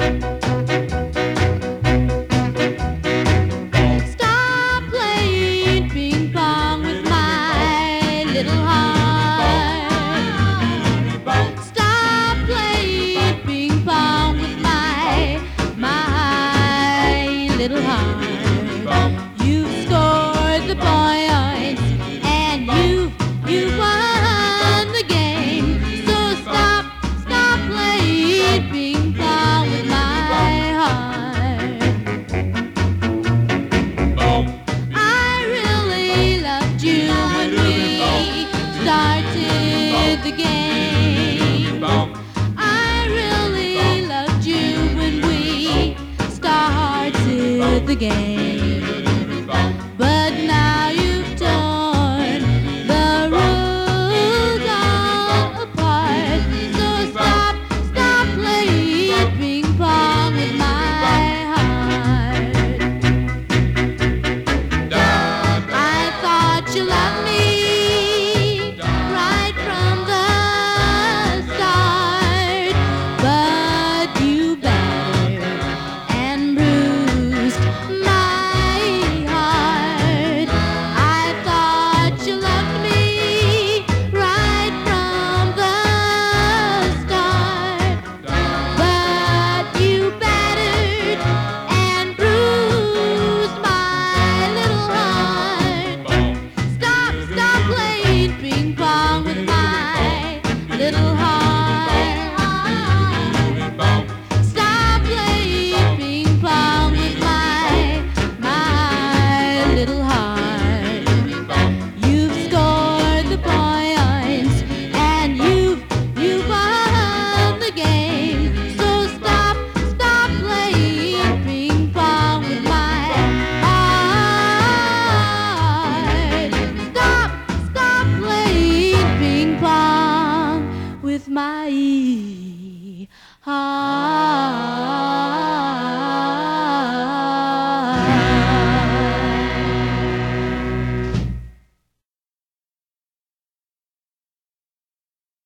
Stop playing ping pong with my little heart. Stop playing ping pong with my little heart. You've scored the points and you won the game. So stop playing ping pong with my heart. I really loved you when we started the game. I really loved you when we started the game. But now you've torn the rules all apart. So stop playing ping pong with my heart. I thought you loved me right from the start, but you battered and bruised my heart. I thought you loved me right from the start, but you battered and bruised my little heart. Stop playing ping pong with my little heart. Stop playing ping pong with my little heart. You've scored the points and you've won the game. So stop playing ping pong with my heart. Stop playing ping pong with my heart.